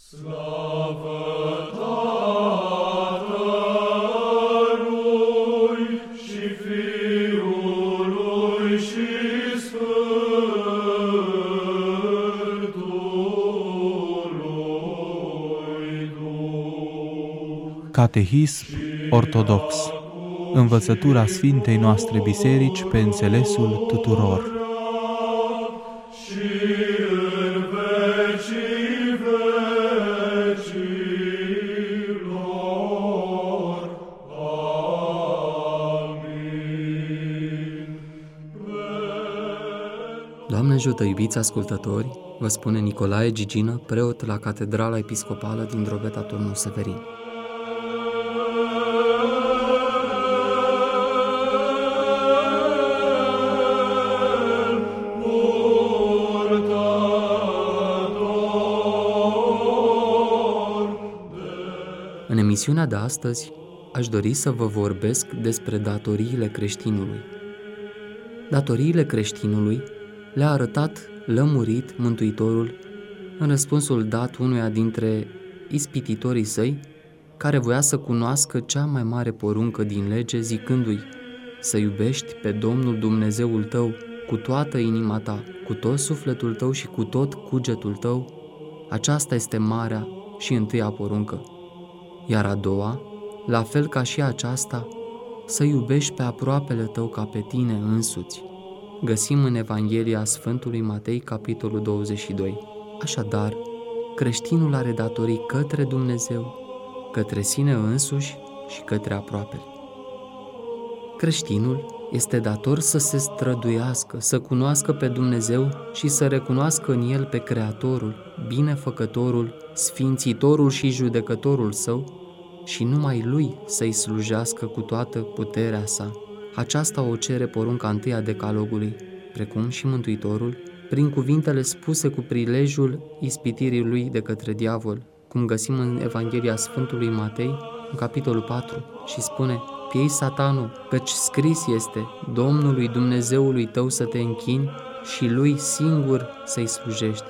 Slavă Tatălui și Fiului și Sfântului Duh. Catehism ortodox. Învățătura Sfintei noastre Biserici pe înțelesul tuturor. Și în vecii vecilor. Amin. Doamne ajută, iubiți ascultători, vă spune Nicolae Gigină, preot la Catedrala Episcopală din Drobeta Turnul Severin. În emisiunea de astăzi aș dori să vă vorbesc despre datoriile creștinului. Datoriile creștinului le-a arătat lămurit Mântuitorul în răspunsul dat unuia dintre ispititorii săi, care voia să cunoască cea mai mare poruncă din lege, zicându-i: să iubești pe Domnul Dumnezeul tău cu toată inima ta, cu tot sufletul tău și cu tot cugetul tău. Aceasta este marea și întâia poruncă. Iar a doua, la fel ca și aceasta, să iubești pe aproapele tău ca pe tine însuți. Găsim în Evanghelia Sfântului Matei, capitolul 22. Așadar, creștinul are datorii către Dumnezeu, către sine însuși și către aproapele. Creștinul este dator să se străduiască, să cunoască pe Dumnezeu și să recunoască în El pe Creatorul, Binefăcătorul, Sfințitorul și Judecătorul său, și numai Lui să-i slujească cu toată puterea sa. Aceasta o cere porunca întâi a Decalogului, precum și Mântuitorul, prin cuvintele spuse cu prilejul ispitirii lui de către diavol, cum găsim în Evanghelia Sfântului Matei, în capitolul 4, și spune: Piei, Satanu, căci scris este: Domnului Dumnezeului tău să te închini și Lui singur să-i slujești.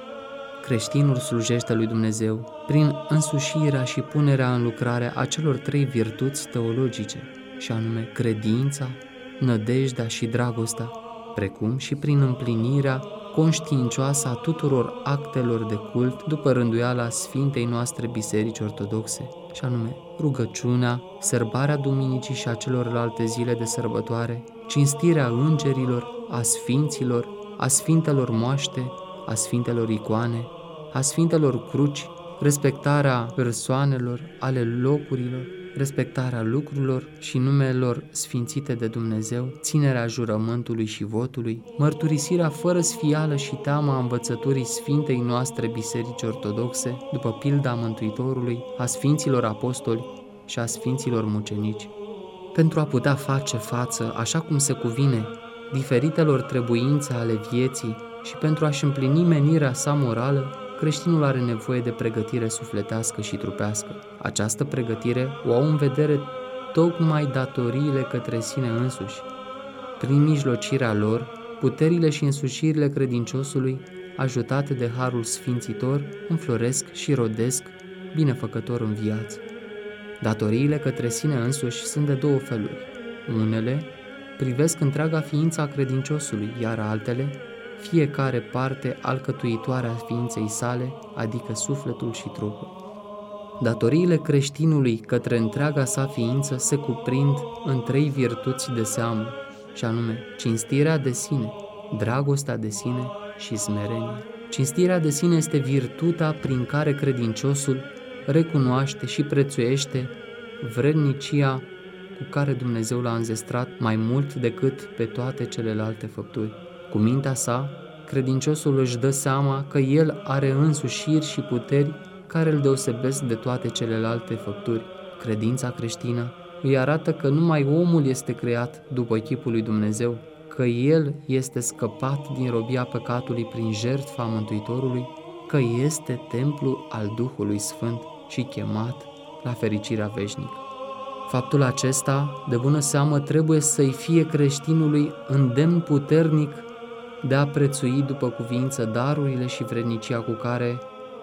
Creștinul slujește lui Dumnezeu prin însușirea și punerea în lucrare a celor trei virtuți teologice, și anume credința, nădejdea și dragostea, precum și prin împlinirea conștiincioasă a tuturor actelor de cult după rânduiala Sfintei noastre Biserici Ortodoxe, și anume rugăciunea, sărbarea duminicii și a celorlalte zile de sărbătoare, cinstirea îngerilor, a sfinților, a sfintelor moaște, a sfintelor icoane, a sfintelor cruci, respectarea persoanelor, ale locurilor, respectarea lucrurilor și numelor sfințite de Dumnezeu, ținerea jurământului și votului, mărturisirea fără sfială și teamă a învățăturii Sfintei noastre Biserici Ortodoxe, după pilda Mântuitorului, a Sfinților Apostoli și a Sfinților Mucenici. Pentru a putea face față, așa cum se cuvine, diferitelor trebuințe ale vieții și pentru a-și împlini menirea sa morală, creștinul are nevoie de pregătire sufletească și trupească. Această pregătire o au în vedere tocmai datoriile către sine însuși. Prin mijlocirea lor, puterile și însușirile credinciosului, ajutate de harul sfințitor, înfloresc și rodesc binefăcător în viață. Datoriile către sine însuși sunt de două feluri. Unele privesc întreaga ființă a credinciosului, iar altele fiecare parte alcătuitoare a ființei sale, adică sufletul și trupul. Datoriile creștinului către întreaga sa ființă se cuprind în trei virtuți de seamă, și anume cinstirea de sine, dragostea de sine și smerenia. Cinstirea de sine este virtutea prin care credinciosul recunoaște și prețuiește vrednicia cu care Dumnezeu l-a înzestrat mai mult decât pe toate celelalte făpturi. Cu mintea sa, credinciosul își dă seama că el are însușiri și puteri care îl deosebesc de toate celelalte făpturi. Credința creștină îi arată că numai omul este creat după chipul lui Dumnezeu, că el este scăpat din robia păcatului prin jertfa Mântuitorului, că este templu al Duhului Sfânt și chemat la fericirea veșnică. Faptul acesta, de bună seamă, trebuie să-i fie creștinului îndemn puternic de a prețui după cuviință darurile și vrednicia cu care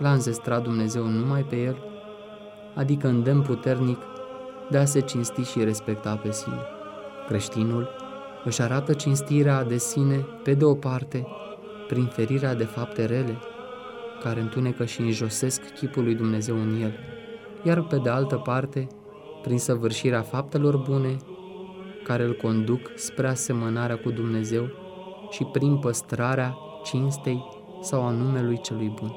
l-a înzestrat Dumnezeu numai pe el, adică îndemn puternic de a se cinsti și respecta pe sine. Creștinul își arată cinstirea de sine, pe de o parte, prin ferirea de fapte rele, care întunecă și înjosesc chipul lui Dumnezeu în el, iar pe de altă parte, prin săvârșirea faptelor bune, care îl conduc spre asemănarea cu Dumnezeu și prin păstrarea cinstei sau a numelui celui bun.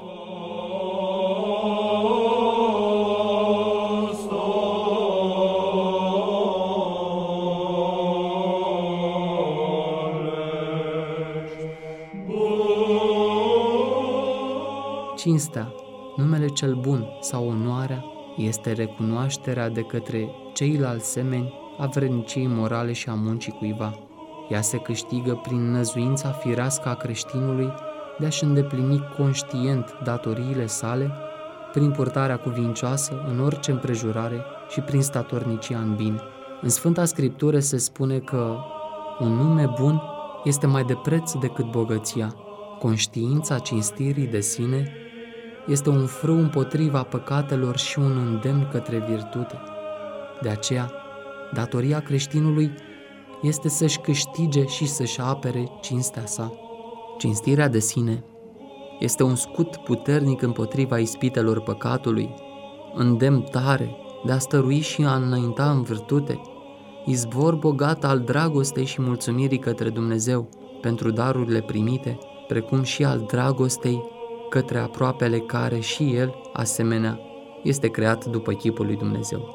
Cinstea, numele cel bun sau onoarea, este recunoașterea de către ceilalți semeni a vredniciei morale și a muncii cuiva. Ea se câștigă prin năzuința firească a creștinului de a-și îndeplini conștient datoriile sale, prin purtarea cuvincioasă în orice împrejurare și prin statornicia în bine. În Sfânta Scriptură se spune că un nume bun este mai de preț decât bogăția. Conștiința cinstirii de sine este un frâu împotriva păcatelor și un îndemn către virtute. De aceea, datoria creștinului este să-și câștige și să-și apere cinstea sa. Cinstirea de sine este un scut puternic împotriva ispitelor păcatului, îndemn tare de a stărui și a înainta în virtute, izvor bogat al dragostei și mulțumirii către Dumnezeu pentru darurile primite, precum și al dragostei către aproapele care și el, asemenea, este creat după chipul lui Dumnezeu.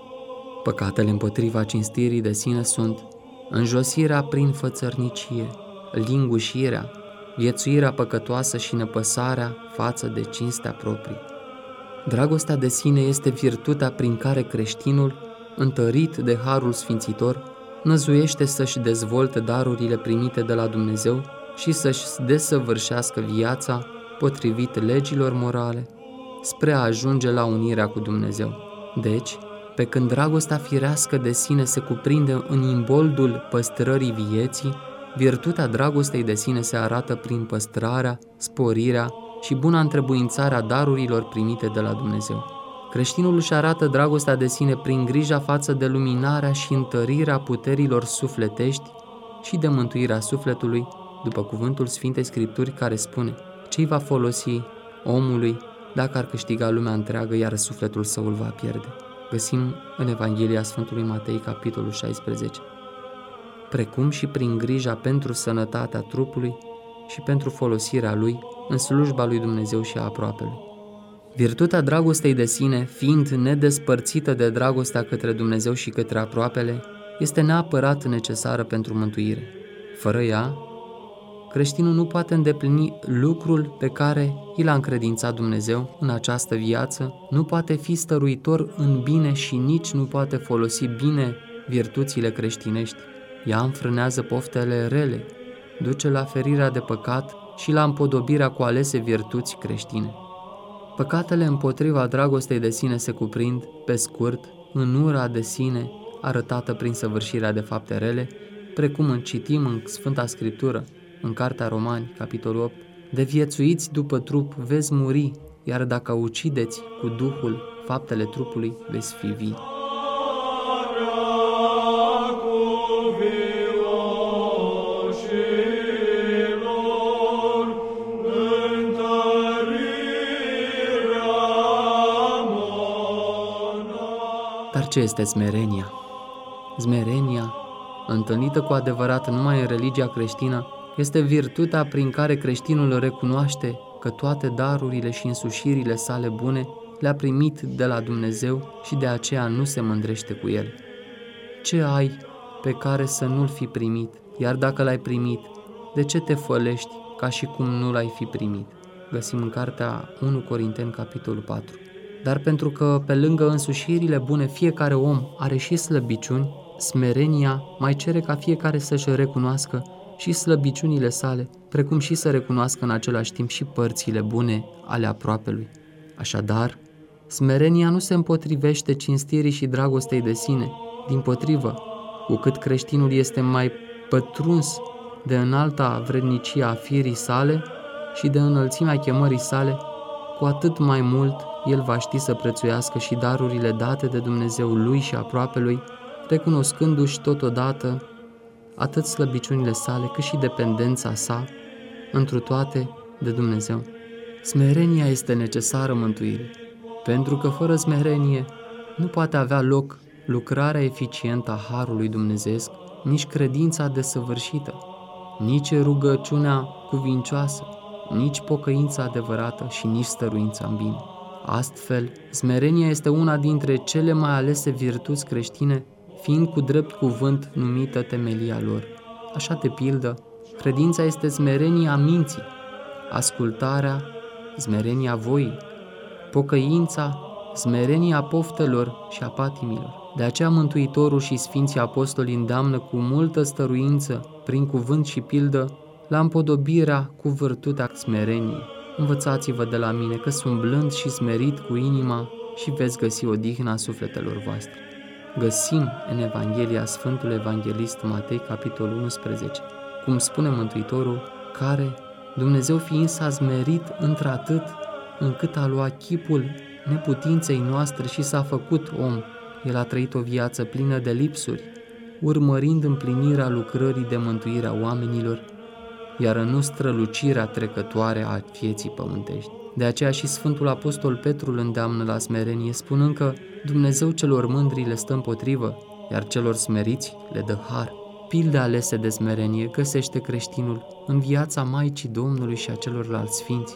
Păcatele împotriva cinstirii de sine sunt înjosirea prin fățărnicie, lingușirea, viețuirea păcătoasă și nepăsarea față de cinstea proprie. Dragostea de sine este virtutea prin care creștinul, întărit de harul sfințitor, năzuiește să-și dezvolte darurile primite de la Dumnezeu și să-și desăvârșească viața potrivit legilor morale, spre a ajunge la unirea cu Dumnezeu. Deci, pe când dragostea firească de sine se cuprinde în imboldul păstrării vieții, virtutea dragostei de sine se arată prin păstrarea, sporirea și buna întrebuințarea darurilor primite de la Dumnezeu. Creștinul își arată dragostea de sine prin grija față de luminarea și întărirea puterilor sufletești și de mântuirea sufletului, după cuvântul Sfintei Scripturi care spune: ce-i va folosi omului dacă ar câștiga lumea întreagă, iar sufletul său îl va pierde? Găsim în Evanghelia Sfântului Matei, capitolul 16. Precum și prin grija pentru sănătatea trupului și pentru folosirea lui în slujba lui Dumnezeu și a aproapelui. Virtutea dragostei de sine, fiind nedespărțită de dragostea către Dumnezeu și către aproapele, este neapărat necesară pentru mântuire. Fără ea, creștinul nu poate îndeplini lucrul pe care i l-a încredințat Dumnezeu în această viață, nu poate fi stăruitor în bine și nici nu poate folosi bine virtuțile creștinești. Ea înfrânează poftele rele, duce la ferirea de păcat și la împodobirea cu alese virtuți creștine. Păcatele împotriva dragostei de sine se cuprind, pe scurt, în ura de sine arătată prin săvârșirea de fapte rele, precum citim în Sfânta Scriptură, în Cartea Romani, capitolul 8, de viețuiți după trup veți muri, iar dacă ucideți cu Duhul faptele trupului, veți fi vii. Dar ce este smerenia? Smerenia, întâlnită cu adevărat numai în religia creștină, este virtutea prin care creștinul recunoaște că toate darurile și însușirile sale bune le-a primit de la Dumnezeu și de aceea nu se mândrește cu ele. Ce ai pe care să nu-l fi primit? Iar dacă l-ai primit, de ce te fălești ca și cum nu l-ai fi primit? Găsim în cartea 1 Corinteni, capitolul 4. Dar pentru că pe lângă însușirile bune fiecare om are și slăbiciuni, smerenia mai cere ca fiecare să-și recunoască și slăbiciunile sale, precum și să recunoască în același timp și părțile bune ale aproapelui. Așadar, smerenia nu se împotrivește cinstirii și dragostei de sine. Dimpotrivă, cu cât creștinul este mai pătruns de înalta vrednicie a firii sale și de înălțimea chemării sale, cu atât mai mult el va ști să prețuiască și darurile date de Dumnezeu lui și aproapelui, recunoscându-și totodată atât slăbiciunile sale cât și dependența sa întru toate de Dumnezeu. Smerenia este necesară mântuirii, pentru că fără smerenie nu poate avea loc lucrarea eficientă a Harului Dumnezeesc, nici credința desăvârșită, nici rugăciunea cuvincioasă, nici pocăința adevărată și nici stăruința în bine. Astfel, smerenia este una dintre cele mai alese virtuți creștine, fiind cu drept cuvânt numită temelia lor. Așa de pildă, credința este smerenia minții, ascultarea, smerenia voii, pocăința, smerenia poftelor și a patimilor. De aceea Mântuitorul și Sfinții Apostoli îndeamnă cu multă stăruință, prin cuvânt și pildă, la împodobirea cu virtutea smereniei. Învățați-vă de la mine că sunt blând și smerit cu inima și veți găsi odihna sufletelor voastre. Găsim în Evanghelia Sfântul Evanghelist Matei, capitolul 11, cum spune Mântuitorul, care, Dumnezeu fiind, s-a smerit într-atât încât a luat chipul neputinței noastre și s-a făcut om. El a trăit o viață plină de lipsuri, urmărind împlinirea lucrării de mântuire a oamenilor, iar nu strălucirea trecătoare a vieții pământești. De aceea și Sfântul Apostol Petru îl îndeamnă la smerenie, spunând că Dumnezeu celor mândri le stă împotrivă, iar celor smeriți le dă har. Pilde alese de smerenie găsește creștinul în viața Maicii Domnului și a celorlalți sfinți.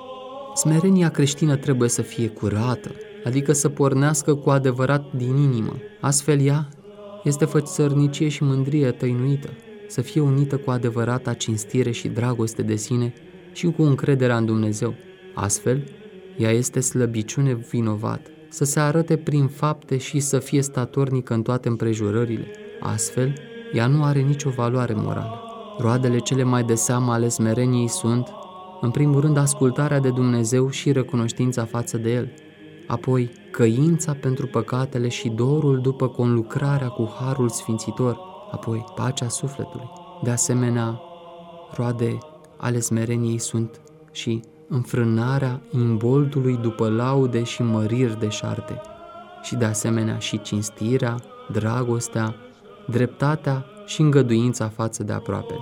Smerenia creștină trebuie să fie curată, adică să pornească cu adevărat din inimă. Astfel ea este fățărnicie și mândrie tăinuită, să fie unită cu adevărata cinstire și dragoste de sine și cu încrederea în Dumnezeu. Astfel, ea este slăbiciune vinovată, să se arate prin fapte și să fie statornică în toate împrejurările. Astfel, ea nu are nicio valoare morală. Roadele cele mai de seamă ale smereniei sunt, în primul rând, ascultarea de Dumnezeu și recunoștința față de El, apoi căința pentru păcatele și dorul după conlucrarea cu harul sfințitor, apoi pacea sufletului. De asemenea, roade ale smereniei sunt și înfrânarea imboldului după laude și măriri deșarte, și de asemenea și cinstirea, dragostea, dreptatea și îngăduința față de aproapele.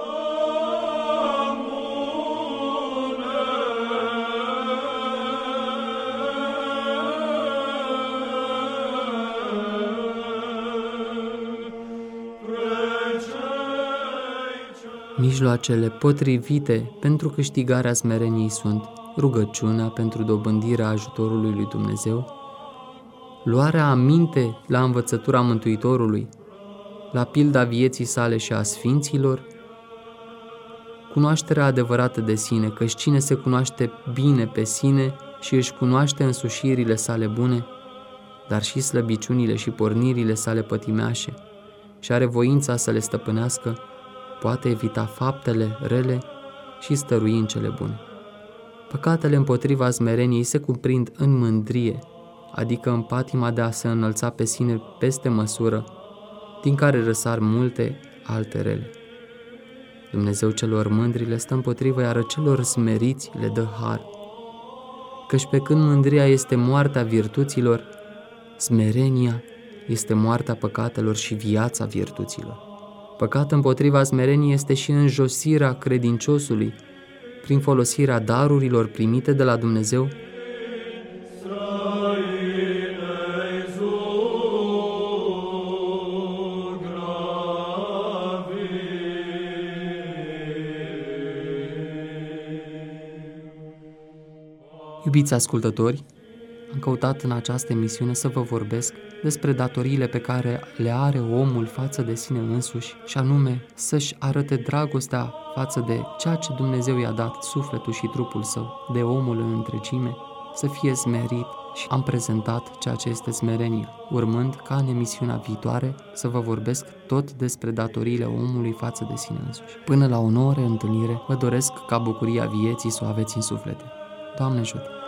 Mijloacele potrivite pentru câștigarea smereniei sunt rugăciunea pentru dobândirea ajutorului lui Dumnezeu, luarea aminte la învățătura Mântuitorului, la pilda vieții sale și a sfinților, cunoașterea adevărată de sine, căci cine se cunoaște bine pe sine și își cunoaște însușirile sale bune, dar și slăbiciunile și pornirile sale pătimeașe, și are voința să le stăpânească, poate evita faptele rele și stărui în cele bune. Păcatele împotriva smereniei se cuprind în mândrie, adică în patima de a se înălța pe sine peste măsură, din care răsar multe alte rele. Dumnezeu celor mândri le stă împotrivă, iar celor smeriți le dă har. Căci pe când mândria este moartea virtuților, smerenia este moartea păcatelor și viața virtuților. Păcat împotriva smereniei este și înjosirea credinciosului prin folosirea darurilor primite de la Dumnezeu, Iubiți ascultători, am căutat în această emisiune să vă vorbesc despre datoriile pe care le are omul față de sine însuși, și anume să-și arate dragostea față de ceea ce Dumnezeu i-a dat, sufletul și trupul său, de omul în întregime, să fie smerit, și am prezentat ceea ce este smerenia, urmând ca în emisiunea viitoare să vă vorbesc tot despre datoriile omului față de sine însuși. Până la o nouă reîntâlnire, vă doresc ca bucuria vieții să o aveți în suflete. Doamne ajută!